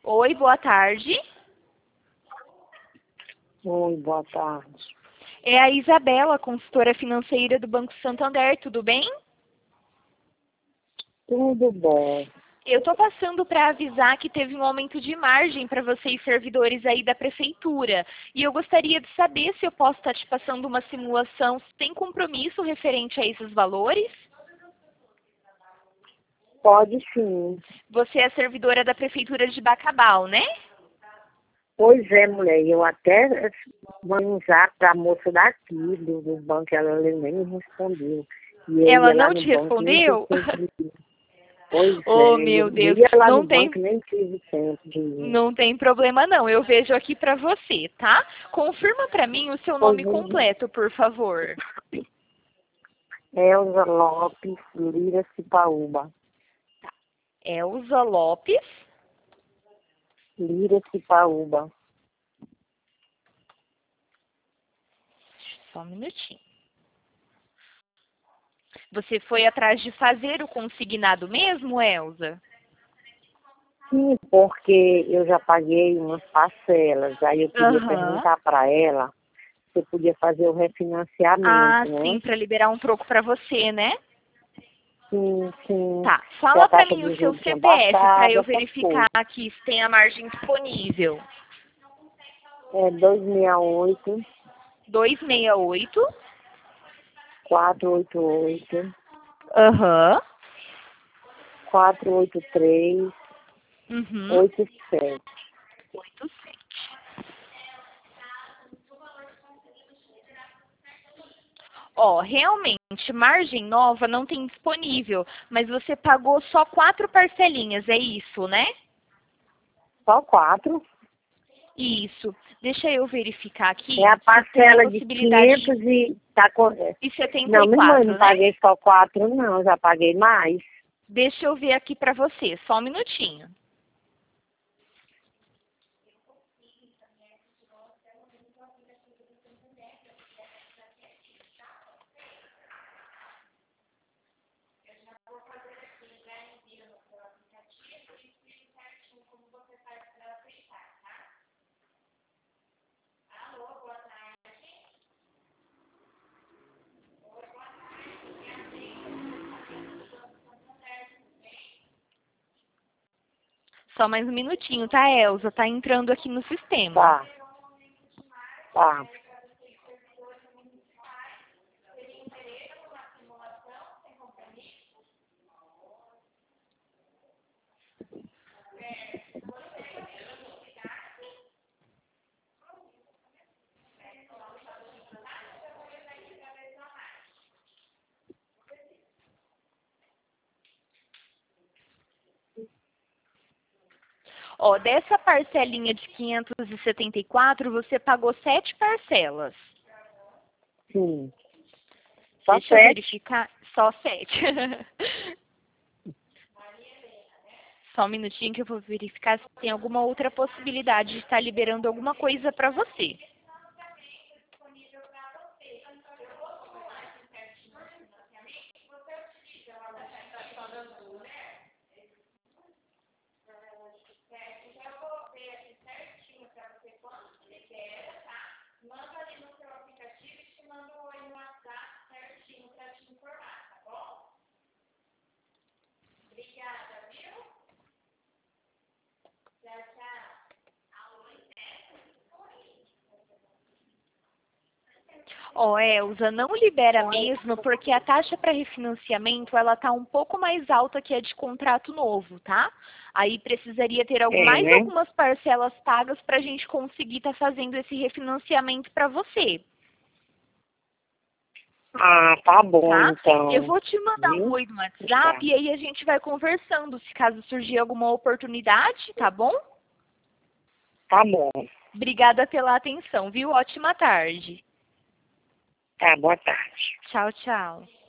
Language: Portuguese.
Oi, boa tarde. Oi, boa tarde. É a Isabela, consultora financeira do Banco Santander, tudo bem? Tudo bom? Eu estou passando para avisar que teve um aumento de margem para vocês servidores aí da prefeitura. E eu gostaria de saber se eu posso estar te passando uma simulação, se tem compromisso referente a esses valores? Pode sim. Você é servidora da prefeitura de Bacabal, né? Pois é, mulher, eu até mandei um zap para a moça daqui do banco, ela nem me respondeu. E eu Ela ia lá não no te banco, nem tive respondeu? tempo de ir. Pois Oh, é, meu eu Deus. ia lá no Não banco, tem, nem tive tempo de ir. não tem problema não. Eu vejo aqui para você, tá? Confirma para mim o seu Pois nome é, completo, por favor. Elza Lopes, Lira Cipaúba. Elza Lopes. Lira Cipaúba. Só um minutinho. Você foi atrás de fazer o consignado mesmo, Elza? Sim, porque eu já paguei umas parcelas, aí eu queria Aham. perguntar para ela se eu podia fazer o Ah, refinanciamento, sim, né? para liberar um troco para você, né? Sim, sim. Tá. Que a Fala para taxa mim o de seu juros tinha CPF para baixado, eu essas verificar coisas. aqui se tem a margem disponível. É 268, 268. 488, Aham. 483, Uhum. 87. 87. Ó, realmente, margem nova não tem disponível, mas você pagou só 4 parcelinhas, é isso, né? Só 4. Isso. Deixa eu verificar É aqui a se tem a parcela de possibilidade 500 e... Tá com... de Não, minha irmã, eu não 74, né? paguei só 4, não. Já paguei mais. Deixa eu ver aqui para você, só um minutinho. Só mais um minutinho, tá, Elza? Tá entrando aqui no sistema. Tá, tá. Ó, dessa parcelinha de 574, você pagou 7 parcelas. Sim. Só Deixa eu 7. verificar. Só 7. Só um minutinho que eu vou verificar se tem alguma outra possibilidade de estar liberando alguma coisa para você. Ó, Elza, não libera mesmo porque a taxa para refinanciamento ela tá um pouco mais alta que a de contrato novo, tá? Aí precisaria ter É, mais né? algumas parcelas pagas para a gente conseguir estar fazendo esse refinanciamento para você, Ah, tá bom, tá? Eu então. vou te mandar um Viu? oi no Tá. WhatsApp e aí a gente vai conversando se caso surgir alguma oportunidade, tá bom? Tá bom. Obrigada pela atenção, viu? Ótima tarde. Tá, boa tarde. Tchau, tchau.